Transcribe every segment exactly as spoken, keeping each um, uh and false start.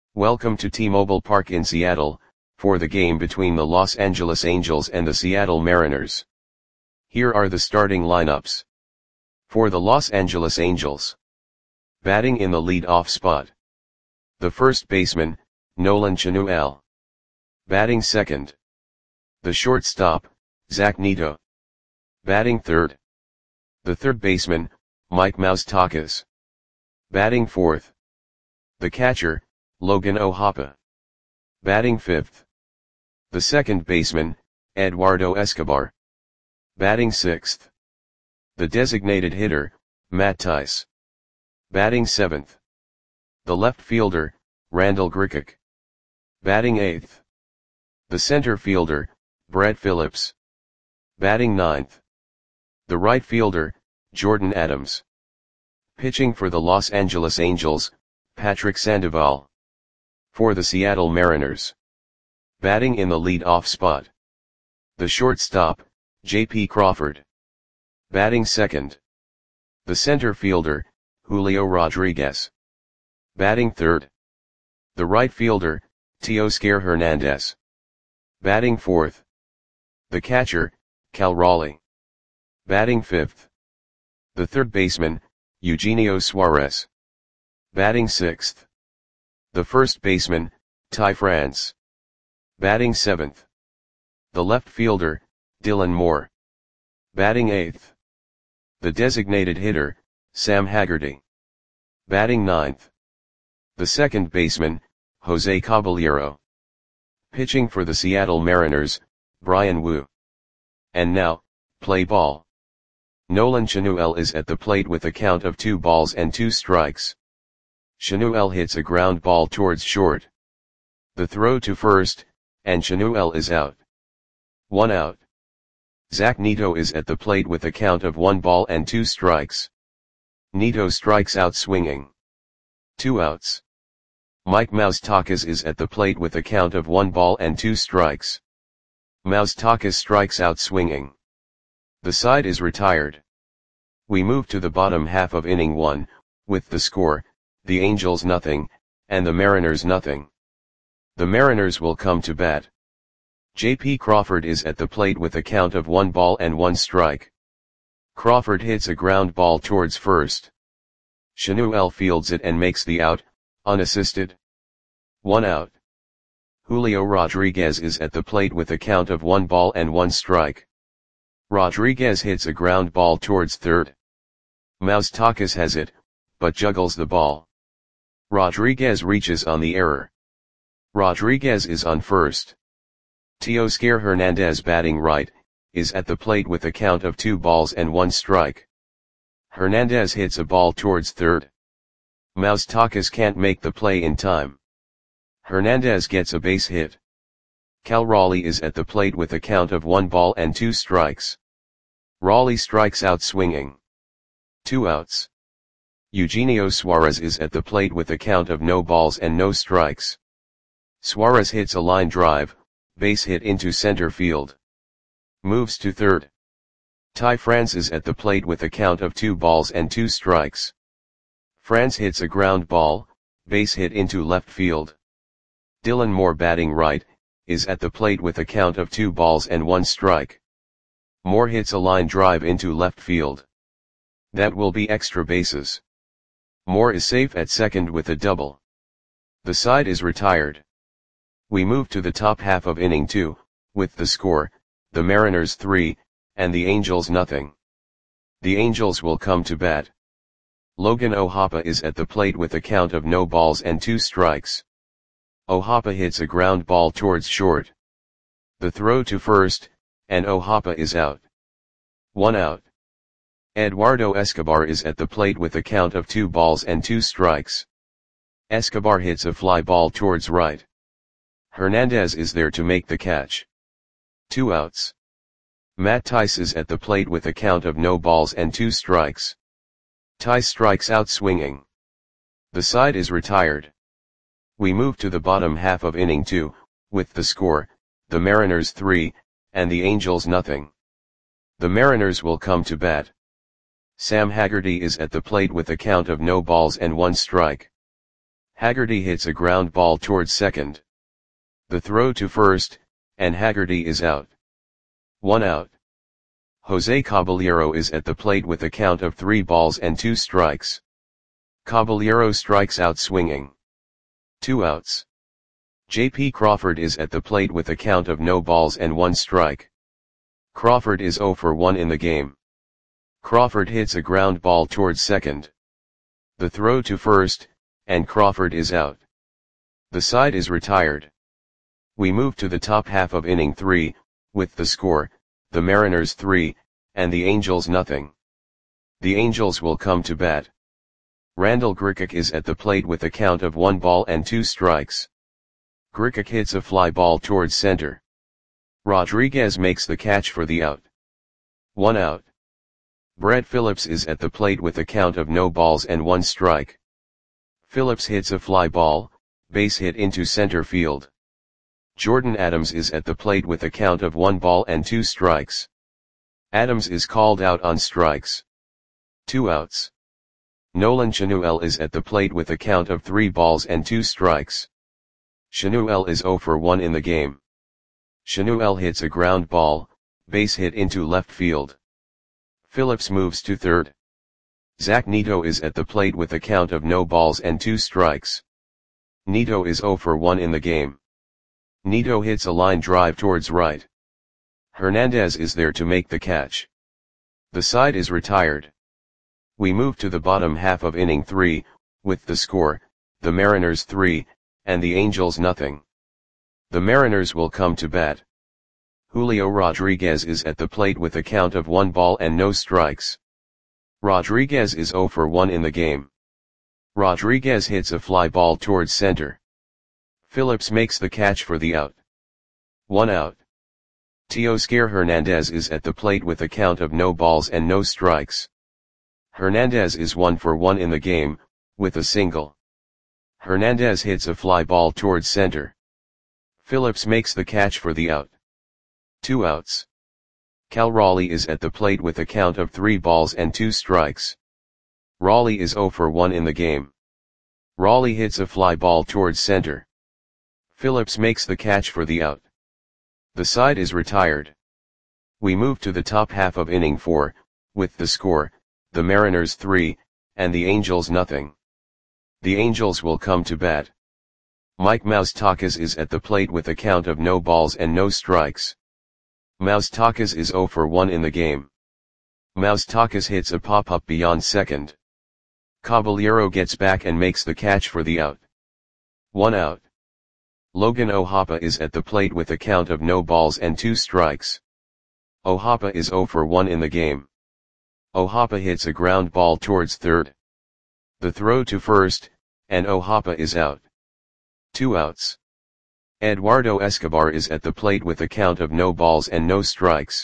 Welcome to T-Mobile Park in Seattle, for the game between the Los Angeles Angels and the Seattle Mariners. Here are the starting lineups. For the Los Angeles Angels. Batting in the lead-off spot. The first baseman, Nolan Chanuel. Batting second. The shortstop, Zach Neto. Batting third. The third baseman, Mike Moustakas. Batting fourth. The catcher, Logan O'Hoppe. Batting fifth. The second baseman, Eduardo Escobar. Batting sixth. The designated hitter, Matt Thaiss. Batting seventh. The left fielder, Randall Grichuk. Batting eighth. The center fielder, Brett Phillips. Batting ninth. The right fielder, Jordan Adams. Pitching for the Los Angeles Angels, Patrick Sandoval. For the Seattle Mariners. Batting in the lead-off spot. The shortstop, J P Crawford. Batting second. The center fielder, Julio Rodriguez. Batting third. The right fielder, Teoscar Hernandez. Batting fourth. The catcher, Cal Raleigh. Batting fifth. The third baseman, Eugenio Suarez. Batting sixth. The first baseman, Ty France. Batting seventh. The left fielder, Dylan Moore. Batting eighth. The designated hitter, Sam Haggerty. Batting ninth. The second baseman, Jose Caballero. Pitching for the Seattle Mariners, Bryan Woo. And now, play ball. Nolan Chanuel is at the plate with a count of two balls and two strikes. Chanuel hits a ground ball towards short. The throw to first, and Chanuel is out. One out. Zach Neto is at the plate with a count of one ball and two strikes. Neto strikes out swinging. Two outs. Mike Moustakas is at the plate with a count of one ball and two strikes. Moustakas strikes out swinging. The side is retired. We move to the bottom half of inning one, with the score, the Angels nothing, and the Mariners nothing. The Mariners will come to bat. J P Crawford is at the plate with a count of one ball and one strike. Crawford hits a ground ball towards first. Chanuel fields it and makes the out, unassisted. One out. Julio Rodriguez is at the plate with a count of one ball and one strike. Rodriguez hits a ground ball towards third. Moustakas has it, but juggles the ball. Rodriguez reaches on the error. Rodriguez is on first. Teoscar Hernandez, batting right, is at the plate with a count of two balls and one strike. Hernandez hits a ball towards third. Moustakas can't make the play in time. Hernandez gets a base hit. Cal Raleigh is at the plate with a count of one ball and two strikes. Raleigh strikes out swinging. Two outs. Eugenio Suarez is at the plate with a count of no balls and no strikes. Suarez hits a line drive, base hit into center field. Moves to third. Ty France is at the plate with a count of two balls and two strikes. France hits a ground ball, base hit into left field. Dylan Moore, batting right, is at the plate with a count of two balls and one strike. Moore hits a line drive into left field. That will be extra bases. Moore is safe at second with a double. The side is retired. We move to the top half of inning two, with the score, the Mariners three, and the Angels nothing. The Angels will come to bat. Logan O'Hoppe is at the plate with a count of no balls and two strikes. O'Hoppe hits a ground ball towards short. The throw to first, and O'Hoppe is out. One out. Eduardo Escobar is at the plate with a count of two balls and two strikes. Escobar hits a fly ball towards right. Hernandez is there to make the catch. Two outs. Matt Thaiss is at the plate with a count of no balls and two strikes. Thaiss strikes out swinging. The side is retired. We move to the bottom half of inning two, with the score, the Mariners three, and the Angels nothing. The Mariners will come to bat. Sam Haggerty is at the plate with a count of no balls and one strike. Haggerty hits a ground ball towards second. The throw to first, and Haggerty is out. One out. Jose Caballero is at the plate with a count of three balls and two strikes. Caballero strikes out swinging. Two outs. J P Crawford is at the plate with a count of no balls and one strike. Crawford is zero for one in the game. Crawford hits a ground ball towards second. The throw to first, and Crawford is out. The side is retired. We move to the top half of inning three, with the score, the Mariners three, and the Angels nothing. The Angels will come to bat. Randall Grichuk is at the plate with a count of one ball and two strikes. Grichuk hits a fly ball towards center. Rodriguez makes the catch for the out. One out. Brett Phillips is at the plate with a count of no balls and one strike. Phillips hits a fly ball, base hit into center field. Jordan Adams is at the plate with a count of one ball and two strikes. Adams is called out on strikes. Two outs. Nolan Chanuel is at the plate with a count of three balls and two strikes. Chanuel is zero for one in the game. Chanuel hits a ground ball, base hit into left field. Phillips moves to third. Zach Neto is at the plate with a count of no balls and two strikes. Neto is zero for one in the game. Neto hits a line drive towards right. Hernandez is there to make the catch. The side is retired. We move to the bottom half of inning three, with the score, the Mariners three, and the Angels nothing. The Mariners will come to bat. Julio Rodriguez is at the plate with a count of one ball and no strikes. Rodriguez is zero for one in the game. Rodriguez hits a fly ball towards center. Phillips makes the catch for the out. One out. Teoscar Hernandez is at the plate with a count of no balls and no strikes. Hernandez is one for one in the game, with a single. Hernandez hits a fly ball towards center. Phillips makes the catch for the out. Two outs. Cal Raleigh is at the plate with a count of three balls and two strikes. Raleigh is zero for one in the game. Raleigh hits a fly ball towards center. Phillips makes the catch for the out. The side is retired. We move to the top half of inning four, with the score, the Mariners three, and the Angels nothing. The Angels will come to bat. Mike Moustakas is at the plate with a count of no balls and no strikes. Moustakas is zero for one in the game. Moustakas hits a pop-up beyond second. Caballero gets back and makes the catch for the out. One out. Logan Ohapa is at the plate with a count of no balls and two strikes. Ohapa is zero for one in the game. Ohapa hits a ground ball towards third. The throw to first, and Ohapa is out. Two outs. Eduardo Escobar is at the plate with a count of no balls and no strikes.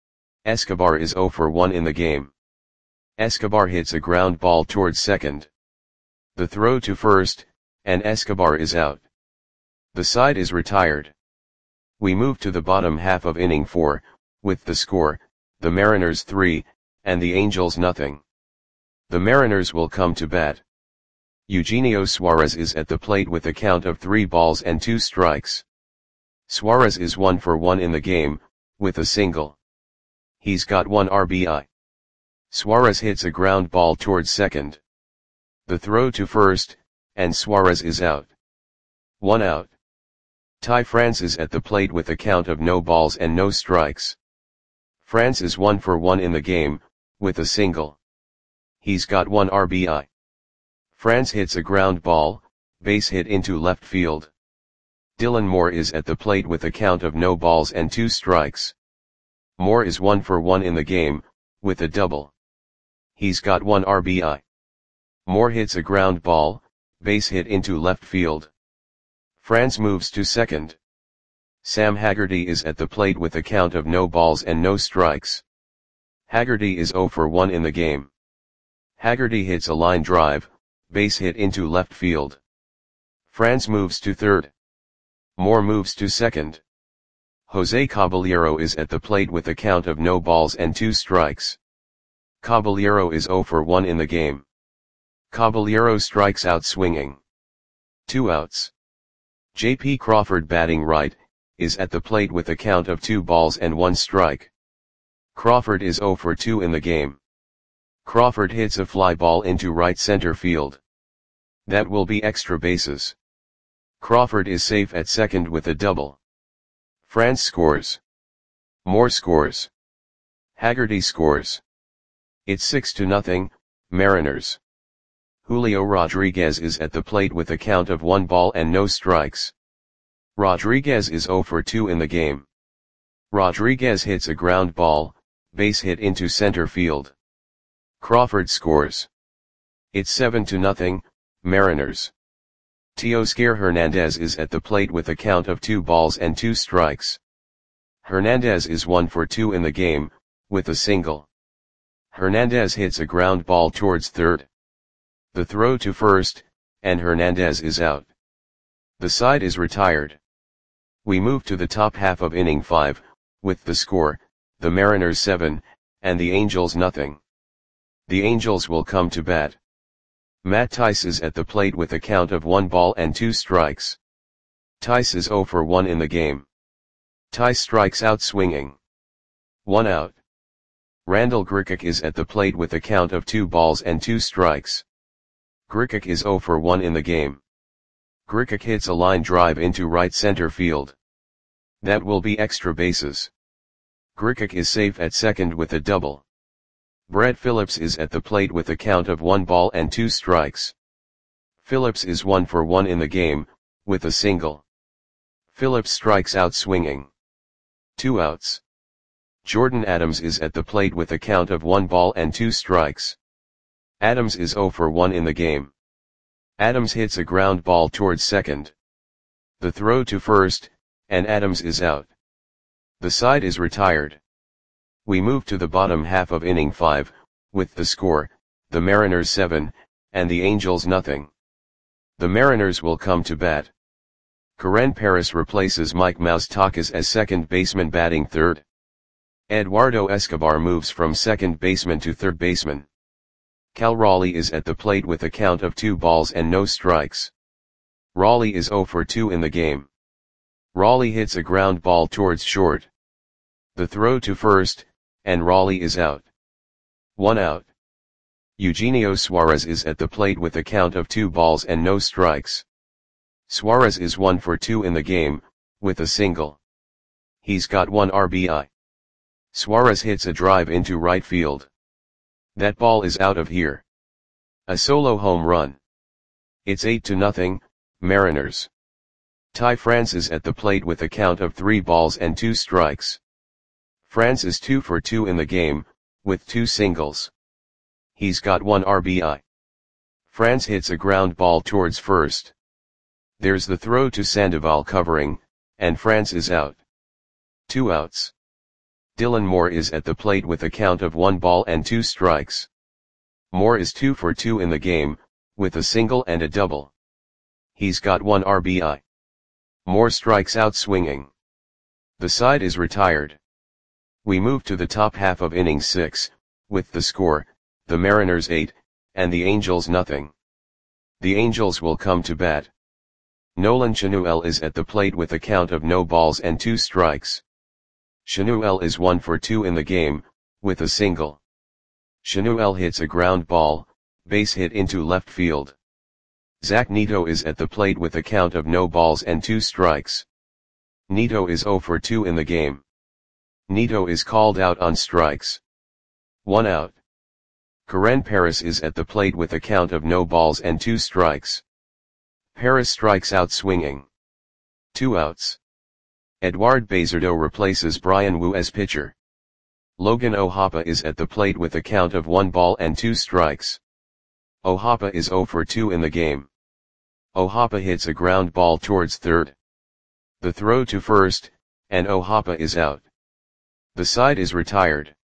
Escobar is zero for one in the game. Escobar hits a ground ball towards second. The throw to first, and Escobar is out. The side is retired. We move to the bottom half of inning four, with the score, the Mariners three, and the Angels nothing. The Mariners will come to bat. Eugenio Suarez is at the plate with a count of three balls and two strikes. Suarez is one for one in the game, with a single. He's got one R B I. Suarez hits a ground ball towards second. The throw to first, and Suarez is out. One out. Ty France is at the plate with a count of no balls and no strikes. France is one for one in the game, with a single. He's got one R B I. France hits a ground ball, base hit into left field. Dylan Moore is at the plate with a count of no balls and two strikes. Moore is one for one in the game, with a double. He's got one R B I. Moore hits a ground ball, base hit into left field. France moves to second. Sam Haggerty is at the plate with a count of no balls and no strikes. Haggerty is zero for one in the game. Haggerty hits a line drive, base hit into left field. France moves to third. Moore moves to second. Jose Caballero is at the plate with a count of no balls and two strikes. Caballero is zero for one in the game. Caballero strikes out swinging. Two outs. J P Crawford batting right, is at the plate with a count of two balls and one strike. Crawford is oh for two in the game. Crawford hits a fly ball into right center field. That will be extra bases. Crawford is safe at second with a double. France scores. Moore scores. Haggerty scores. It's six to nothing, Mariners. Julio Rodriguez is at the plate with a count of one ball and no strikes. Rodriguez is oh for two in the game. Rodriguez hits a ground ball, base hit into center field. Crawford scores. It's seven to nothing, Mariners. Teoscar Hernandez is at the plate with a count of two balls and two strikes. Hernandez is one for two in the game, with a single. Hernandez hits a ground ball towards third. The throw to first, and Hernandez is out. The side is retired. We move to the top half of inning five, with the score, the Mariners seven, and the Angels nothing. The Angels will come to bat. Matt Thaiss is at the plate with a count of one ball and two strikes. Thaiss is oh for one in the game. Thaiss strikes out swinging. One out. Randall Grichuk is at the plate with a count of two balls and two strikes. Grichuk is oh for one in the game. Grichuk hits a line drive into right center field. That will be extra bases. Grichuk is safe at second with a double. Brett Phillips is at the plate with a count of one ball and two strikes. Phillips is one for one in the game, with a single. Phillips strikes out swinging. Two outs. Jordan Adams is at the plate with a count of one ball and two strikes. Adams is oh for one in the game. Adams hits a ground ball towards second. The throw to first, and Adams is out. The side is retired. We move to the bottom half of inning five, with the score, the Mariners seven, and the Angels nothing. The Mariners will come to bat. Karen Paris replaces Mike Moustakas as second baseman batting third. Eduardo Escobar moves from second baseman to third baseman. Cal Raleigh is at the plate with a count of two balls and no strikes. Raleigh is oh for two in the game. Raleigh hits a ground ball towards short. The throw to first, and Raleigh is out. One out. Eugenio Suarez is at the plate with a count of two balls and no strikes. Suarez is one for two in the game, with a single. He's got one R B I. Suarez hits a drive into right field. That ball is out of here. A solo home run. It's eight to nothing, Mariners. Ty France is at the plate with a count of three balls and two strikes. France is two for two in the game, with two singles. He's got one R B I. France hits a ground ball towards first. There's the throw to Sandoval covering, and France is out. Two outs. Dylan Moore is at the plate with a count of one ball and two strikes. Moore is two for two in the game, with a single and a double. He's got one R B I. Moore strikes out swinging. The side is retired. We move to the top half of inning six, with the score, the Mariners eight, and the Angels nothing. The Angels will come to bat. Nolan Chanuel is at the plate with a count of no balls and two strikes. Chanuel is one for two in the game, with a single. Chanuel hits a ground ball, base hit into left field. Zach Neto is at the plate with a count of no balls and two strikes. Neto is oh for two in the game. Neto is called out on strikes. One out. Karen Paris is at the plate with a count of no balls and two strikes. Paris strikes out swinging. Two outs. Eduard Bazardo replaces Brian Wu as pitcher. Logan O'Hoppe is at the plate with a count of one ball and two strikes. O'Hoppe is oh for two in the game. O'Hoppe hits a ground ball towards third. The throw to first, and O'Hoppe is out. The side is retired.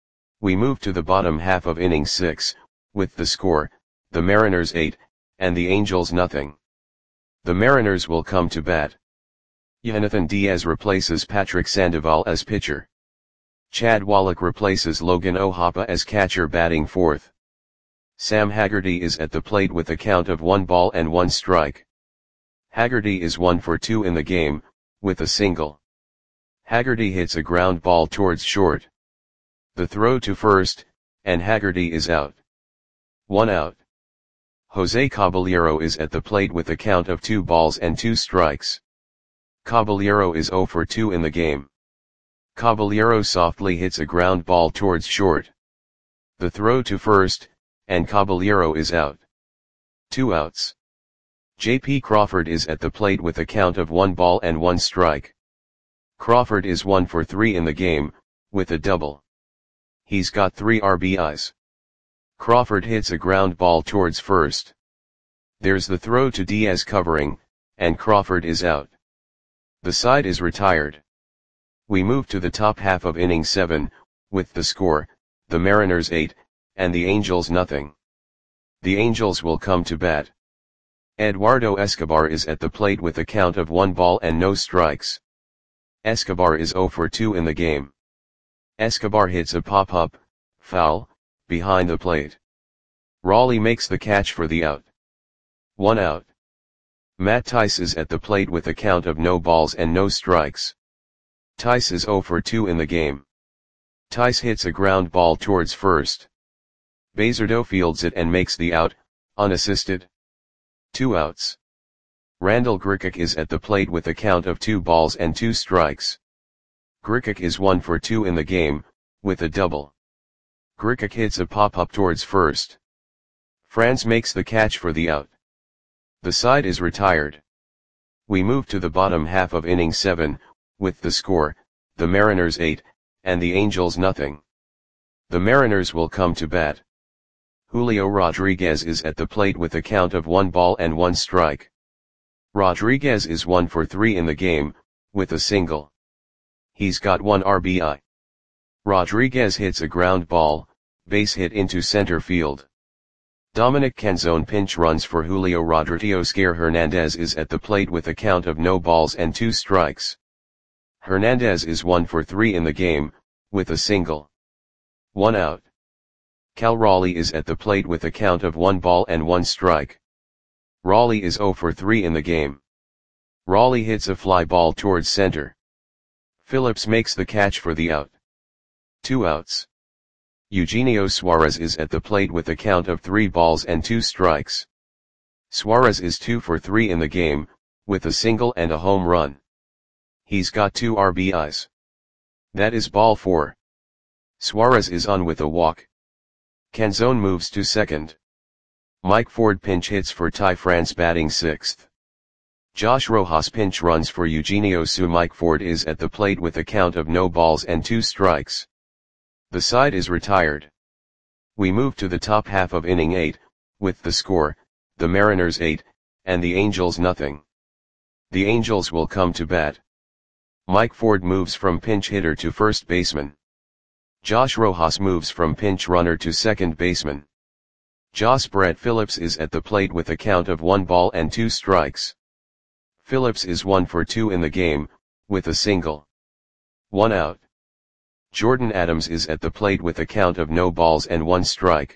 We move to the bottom half of inning six, with the score, the Mariners eight, and the Angels nothing. The Mariners will come to bat. Jonathan Diaz replaces Patrick Sandoval as pitcher. Chad Wallach replaces Logan O'Hoppe as catcher batting fourth. Sam Haggerty is at the plate with a count of one ball and one strike. Haggerty is one for two in the game, with a single. Haggerty hits a ground ball towards short. The throw to first, and Haggerty is out. One out. Jose Caballero is at the plate with a count of two balls and two strikes. Caballero is zero for two in the game. Caballero softly hits a ground ball towards short. The throw to first, and Caballero is out. Two outs. J P Crawford is at the plate with a count of one ball and one strike. Crawford is one for three in the game, with a double. He's got three R B Is. Crawford hits a ground ball towards first. There's the throw to Diaz covering, and Crawford is out. The side is retired. We move to the top half of inning seven, with the score, the Mariners eight, and the Angels nothing. The Angels will come to bat. Eduardo Escobar is at the plate with a count of one ball and no strikes. Escobar is zero for two in the game. Escobar hits a pop-up, foul, behind the plate. Raleigh makes the catch for the out. One out. Matt Tice is at the plate with a count of no balls and no strikes. Tice is zero for two in the game. Tice hits a ground ball towards first. Bazardo fields it and makes the out, unassisted. Two outs. Randall Grichuk is at the plate with a count of two balls and two strikes. Grichuk is one for two in the game, with a double. Grichuk hits a pop-up towards first. Franz makes the catch for the out. The side is retired. We move to the bottom half of inning seven, with the score, the Mariners eight, and the Angels nothing. The Mariners will come to bat. Julio Rodriguez is at the plate with a count of one ball and one strike. Rodriguez is one for three in the game, with a single. He's got one R B I. Rodriguez hits a ground ball, base hit into center field. Dominic Canzone pinch runs for Julio Rodriguez. Oscar Hernandez is at the plate with a count of no balls and two strikes. Hernandez is one for three in the game, with a single. One out. Cal Raleigh is at the plate with a count of one ball and one strike. Raleigh is zero for three in the game. Raleigh hits a fly ball towards center. Phillips makes the catch for the out. Two outs. Eugenio Suarez is at the plate with a count of three balls and two strikes. Suarez is two for three in the game, with a single and a home run. He's got two R B Is. That is ball four. Suarez is on with a walk. Canzone moves to second. Mike Ford pinch hits for Ty France batting sixth. Josh Rojas pinch runs for Eugenio Su. Mike Ford is at the plate with a count of no balls and two strikes. The side is retired. We move to the top half of inning eight, with the score, the Mariners eight, and the Angels nothing. The Angels will come to bat. Mike Ford moves from pinch hitter to first baseman. Josh Rojas moves from pinch runner to second baseman. Josh Brett Phillips is at the plate with a count of one ball and two strikes. Phillips is one for two in the game, with a single. One out. Jordan Adams is at the plate with a count of no balls and one strike.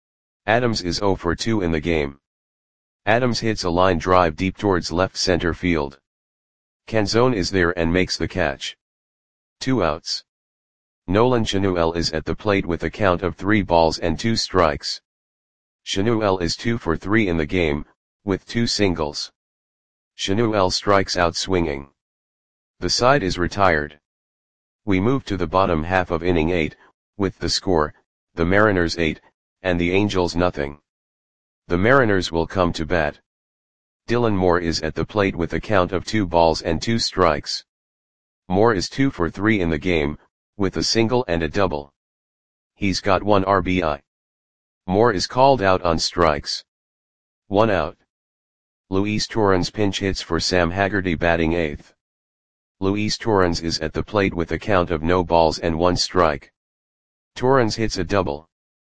Adams is zero for two in the game. Adams hits a line drive deep towards left center field. Canzone is there and makes the catch. Two outs. Nolan Chanuel is at the plate with a count of three balls and two strikes. Chanuel is two for three in the game, with two singles. Chanuel strikes out swinging. The side is retired. We move to the bottom half of inning eight, with the score, the Mariners eight, and the Angels nothing. The Mariners will come to bat. Dylan Moore is at the plate with a count of two balls and two strikes. Moore is two for three in the game, with a single and a double. He's got one R B I. Moore is called out on strikes. One out. Luis Torrens pinch hits for Sam Haggerty batting eighth. Luis Torrens is at the plate with a count of no balls and one strike. Torrens hits a double.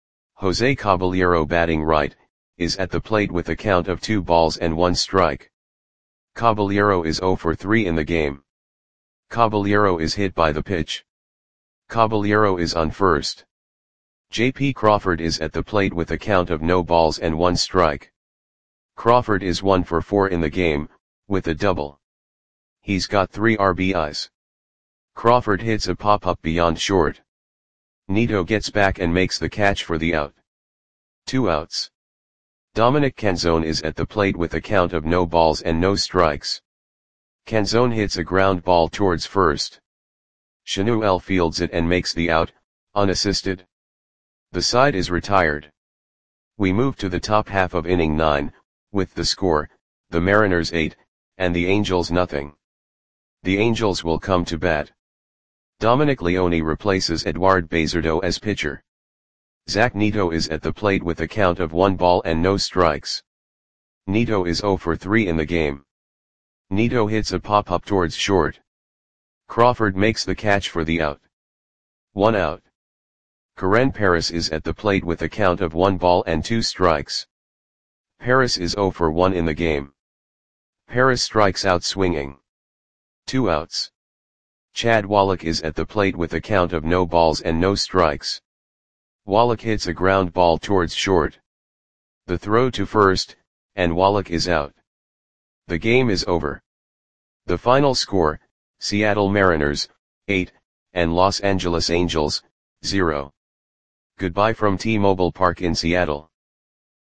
Jose Caballero batting right, is at the plate with a count of two balls and one strike. Caballero is zero for three in the game. Caballero is hit by the pitch. Caballero is on first. J P Crawford is at the plate with a count of no balls and one strike. Crawford is one for four in the game, with a double. He's got three R B Is. Crawford hits a pop-up beyond short. Neto gets back and makes the catch for the out. Two outs. Dominic Canzone is at the plate with a count of no balls and no strikes. Canzone hits a ground ball towards first. Shanuel fields it and makes the out, unassisted. The side is retired. We move to the top half of inning nine, with the score, the Mariners eight, and the Angels nothing. The Angels will come to bat. Dominic Leone replaces Eduard Bazardo as pitcher. Zach Neto is at the plate with a count of one ball and no strikes. Neto is zero for three in the game. Neto hits a pop-up towards short. Crawford makes the catch for the out. One out. Karen Paris is at the plate with a count of one ball and two strikes. Paris is zero for one in the game. Paris strikes out swinging. Two outs. Chad Wallach is at the plate with a count of no balls and no strikes. Wallach hits a ground ball towards short. The throw to first, and Wallach is out. The game is over. The final score, Seattle Mariners, eight, and Los Angeles Angels, zero. Goodbye from T-Mobile Park in Seattle.